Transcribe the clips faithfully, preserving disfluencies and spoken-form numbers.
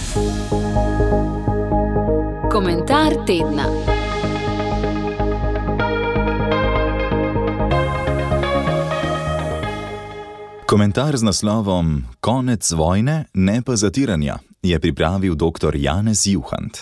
Komentar tedna. Komentar z naslovom Konec vojne, ne pa zatiranja je pripravil doktor Janez Juhant.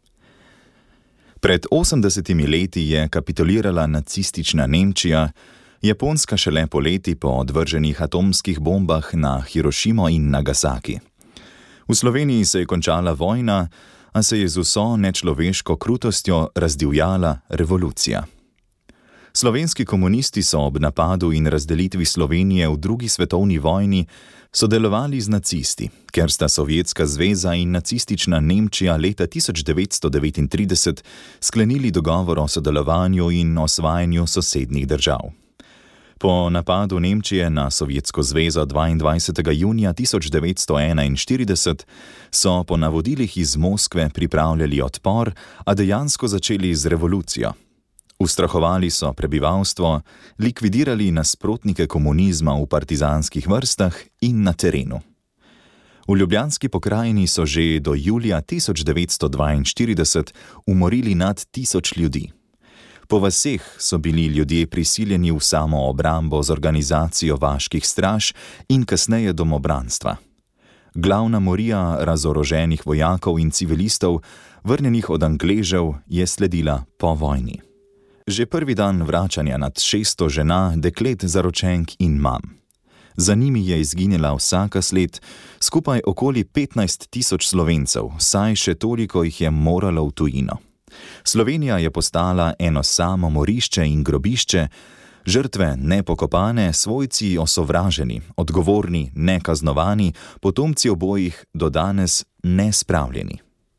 Pred osemdesetimi leti je kapitulirala nacistična Nemčija, Japonska šele poleti po odvrženih atomskih bombah na Hirošimo in Nagasaki. V Sloveniji se je končala vojna, a se je z vso nečloveško krutostjo razdivjala revolucija. Slovenski komunisti so ob napadu in razdelitvi Slovenije v drugi svetovni vojni sodelovali z nacisti, ker sta Sovjetska zveza in nacistična Nemčija leta tisoč devetsto devetintrideset sklenili dogovor o sodelovanju in osvajanju sosednjih držav. Po napadu Nemčije na Sovjetsko zvezo dvaindvajsetega junija tisoč devetsto enainštirideset so po navodilih iz Moskve pripravljali odpor, a dejansko začeli z revolucijo. Ustrahovali so prebivalstvo, likvidirali nasprotnike komunizma v partizanskih vrstah in na terenu. V Ljubljanski pokrajini so že do julija tisoč devetsto dvainštirideset umorili nad tisoč ljudi. Po vaseh so bili ljudje prisiljeni v samoobrambo z organizacijo vaških straž in kasneje domobranstva. Glavna morija razoroženih vojakov in civilistov, vrnjenih od Angležev, je sledila po vojni. Že prvi dan vračanja nad šeststo žena, deklet, zaročenk in mam. Za njimi je izginila vsaka sled, skupaj okoli petnajst tisoč Slovencev, saj še toliko jih je moralo v tujino. Slovenija je postala eno samo morišče in grobišče, žrtve nepokopane, svojci osovraženi, odgovorni nekaznovani, potomci obojih do danes nespravljeni.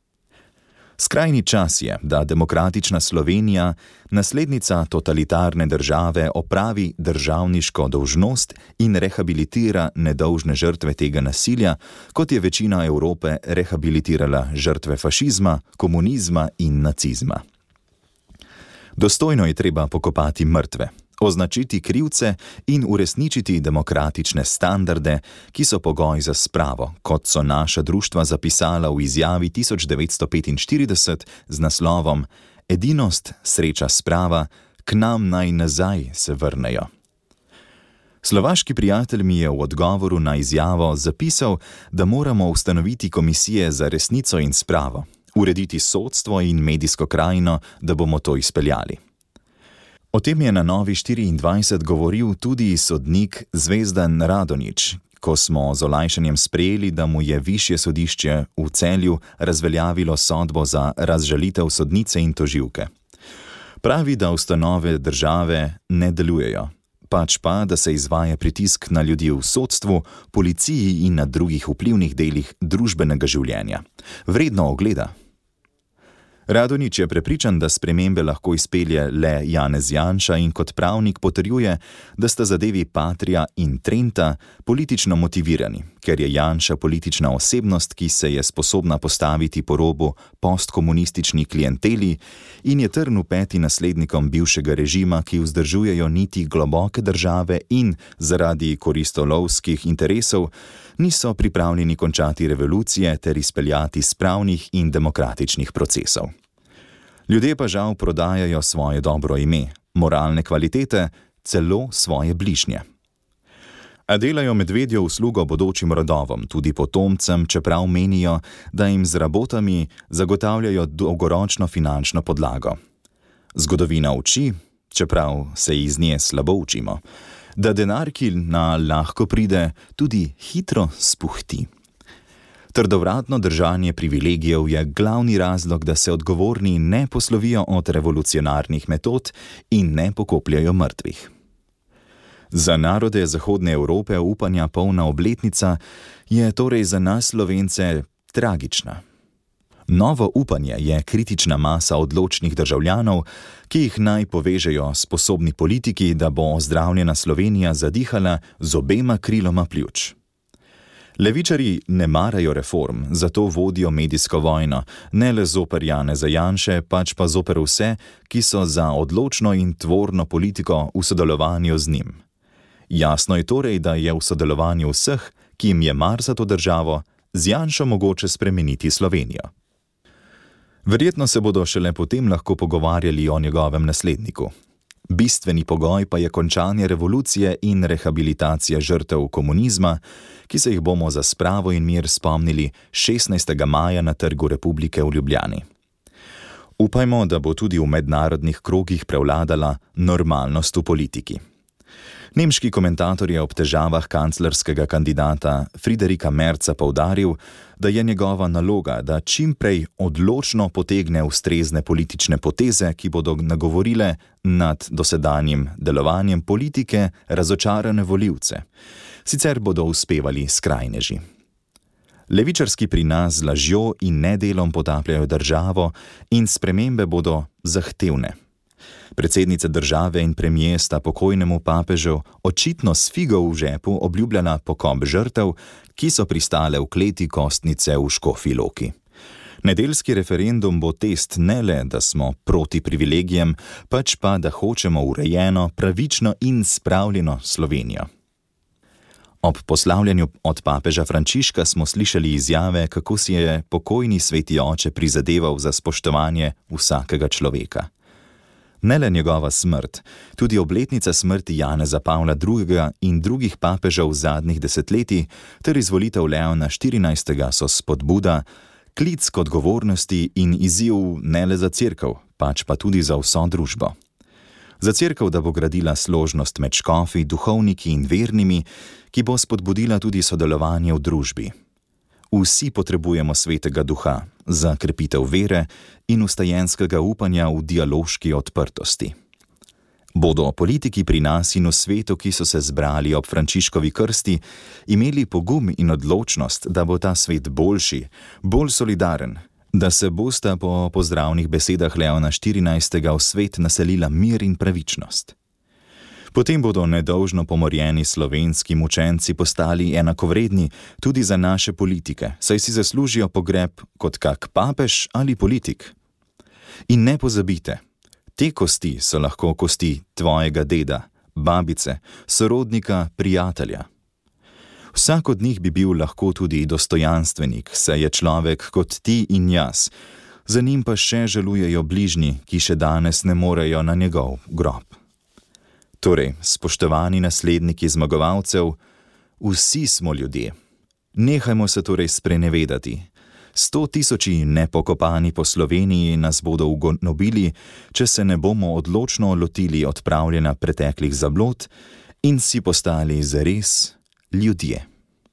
Skrajni čas je, da demokratična Slovenija, naslednica totalitarne države, opravi državniško dolžnost in rehabilitira nedolžne žrtve tega nasilja, kot je večina Evrope rehabilitirala žrtve fašizma, komunizma in nacizma. Dostojno je treba pokopati mrtve, označiti krivce in uresničiti demokratične standarde, ki so pogoj za spravo, kot so naša društva zapisala v izjavi tisoč devetsto petinštirideset z naslovom Edinost, sreča, sprava, k nam naj nazaj se vrnejo. Slovaški prijatelj mi je v odgovoru na izjavo zapisal, da moramo ustanoviti komisije za resnico in spravo, urediti sodstvo in medijsko krajino, da bomo to izpeljali. O tem je na Novi štiriindvajset govoril tudi sodnik Zvezdan Radonjić, ko smo z olajšanjem sprejeli, da mu je višje sodišče v Celju razveljavilo sodbo za razžalitev sodnice in tožilke. Pravi, da ustanove države ne delujejo, pač pa, da se izvaja pritisk na ljudi v sodstvu, policiji in na drugih vplivnih delih družbenega življenja. Vredno ogleda. Radonjić je prepričan, da spremembe lahko izpelje le Janez Janša in kot pravnik potrjuje, da sta zadevi Patria in Trenta politično motivirani, ker je Janša politična osebnost, ki se je sposobna postaviti po robu postkomunistični klienteli in je trn v peti naslednikom bivšega režima, ki vzdržujejo niti globoke države in zaradi koristolovskih interesov niso pripravljeni končati revolucije ter izpeljati spravnih in demokratičnih procesov. Ljudje pa žal prodajajo svoje dobro ime, moralne kvalitete, celo svoje bližnje. A delajo medvedjo uslugo bodočim rodovom, tudi potomcem, čeprav menijo, da jim z rabotami zagotavljajo dolgoročno finančno podlago. Zgodovina uči, čeprav se iz nje slabo učimo, da denar, ki na lahko pride, tudi hitro spuhti. Trdovratno držanje privilegijev je glavni razlog, da se odgovorni ne poslovijo od revolucionarnih metod in ne pokopljajo mrtvih. Za narode Zahodne Evrope upanja polna obletnica je torej za nas Slovence tragična. Novo upanje je kritična masa odločnih državljanov, ki jih naj povežejo sposobni politiki, da bo ozdravljena Slovenija zadihala z obema kriloma pljuč. Levičarji ne marajo reform, zato vodijo medijsko vojno, ne le zoper Janeza Janše, pač pa zoper vse, ki so za odločno in tvorno politiko v sodelovanju z njim. Jasno je torej, da je v sodelovanju vseh, ki jim je mar za to državo, z Janšo mogoče spremeniti Slovenijo. Verjetno se bodo šele potem lahko pogovarjali o njegovem nasledniku. Bistveni pogoj pa je končanje revolucije in rehabilitacija žrtev komunizma, ki se jih bomo za spravo in mir spomnili šestnajstega maja na Trgu Republike v Ljubljani. Upajmo, da bo tudi v mednarodnih krogih prevladala normalnost v politiki. Nemški komentator je ob težavah kanclerskega kandidata Friderika Merza poudaril, da je njegova naloga, da čim prej odločno potegne ustrezne politične poteze, ki bodo nagovorile nad dosedanjim delovanjem politike razočarane volivce. Sicer bodo uspevali skrajneži. Levičarski pri nas z lažjo in nedelom potapljajo državo in spremembe bodo zahtevne. Predsednica države in premijer sta pokojnemu papežu očitno s figo v žepu obljubljala pokop žrtev, ki so pristale v kleti Kostnice v Škofji Loki. Nedeljski referendum bo test ne le, da smo proti privilegijem, pač pa, da hočemo urejeno, pravično in spravljeno Slovenijo. Ob poslavljanju od papeža Frančiška smo slišali izjave, kako si je pokojni sveti oče prizadeval za spoštovanje vsakega človeka. Ne le njegova smrt, tudi obletnica smrti Janeza Pavla drugega. in drugih papežev zadnjih desetletij ter izvolitev Leona štirinajstega so spodbuda, klic k odgovornosti in izziv ne le za cerkev, pač pa tudi za vso družbo. Za cerkev, da bo gradila složnost med škofi, duhovniki in vernimi, ki bo spodbudila tudi sodelovanje v družbi. Vsi potrebujemo svetega duha za krepitev vere in ustajenskega upanja v dialoški odprtosti. Bodo politiki pri nas in v svetu, ki so se zbrali ob Frančiškovi krsti, imeli pogum in odločnost, da bo ta svet boljši, bolj solidaren, da se bosta po pozdravnih besedah Leona štirinajstega v svet naselila mir in pravičnost. Potem bodo nedolžno pomorjeni slovenski mučenci postali enakovredni tudi za naše politike, saj si zaslužijo pogreb kot kak papež ali politik. In ne pozabite, te kosti so lahko kosti tvojega deda, babice, sorodnika, prijatelja. Vsak od njih bi bil lahko tudi dostojanstvenik, saj je človek kot ti in jaz, za njim pa še žalujejo bližnji, ki še danes ne morejo na njegov grob. Torej, spoštovani nasledniki zmagovalcev, vsi smo ljudje. Nehajmo se torej sprenevedati. Sto tisoči nepokopani po Sloveniji nas bodo ugonobili, če se ne bomo odločno lotili odpravljanja preteklih zablod in si postali zares ljudje.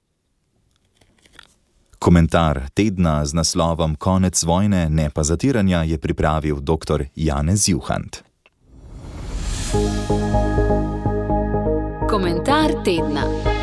Komentar tedna z naslovom Konec vojne, ne pa zatiranja je pripravil doktor Janez Juhant. Komentar tedna.